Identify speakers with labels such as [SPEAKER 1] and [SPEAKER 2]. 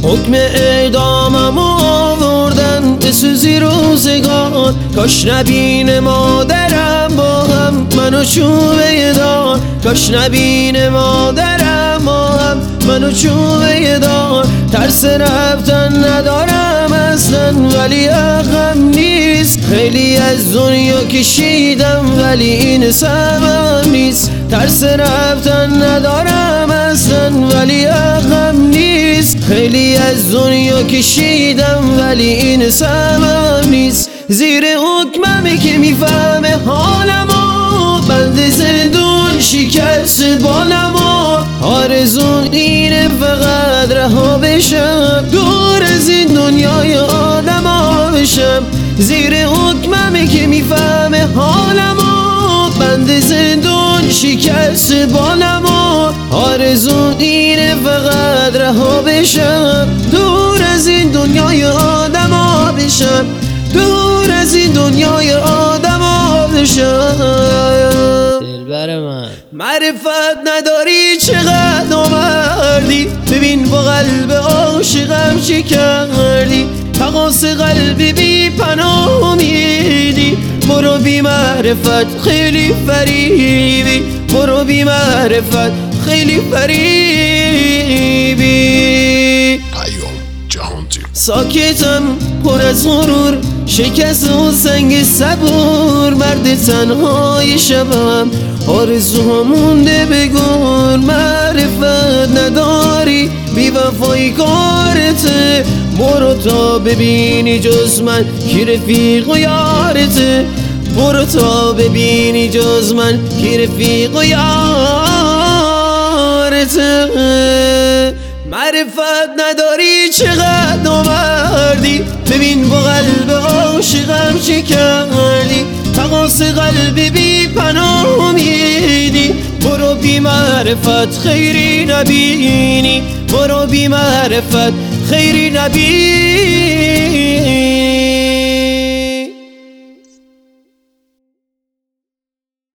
[SPEAKER 1] حکم اعدامم آوردن بسوزی روزگار، کاش نبین مادرم با هم منو چوبه دار، کاش نبین مادرم با هم منو چوبه دار. ترس رفتن ندارم اصلا ولی عقلم نیست، خیلی از دنیا کشیدم ولی این سبب نیست. ترس رفتن ندارم اصلا ولی عقلم نیست، خیلی از دنیا کشیدم ولی این سبب نیست. زیر حکممه که میفهمه حالمو، بند زندون شکست بالمو. آرزون اینه فقط رها بشم، دور از این دنیای آدما بشم. زیر حکممه که میفهمه حالمو، بند زندون شکست بالمو. آرزون اینه فقط رها بشم، دور از این دنیای آدما بشم، دور از این دنیای آدما بشم. دلبر من معرفت نداری چقدر نامردی، ببین با قلب عاشقم چه کردی. تقاص قلبی بی پناه میدی، برو بی معرفت خیلی فریبی، برو بی معرفت خیلی فریبی. ساکتم پر از غرور، شکست و سنگ صبور، مرد تنهای شبم آرزوها مونده بگور. معرفت نداری بی وفایی کارته، برو تا ببینی جز من کی رفیق و یارته، برو تا ببینی جز من کی رفیق و یارته. معرفت نداری چقدر نامردی، ببین با قلب عاشقم چه کردی. تقاص قلبی بی پناه میدی، برو بی معرفت خیری نبینی، برو بی معرفت خیری نبینی.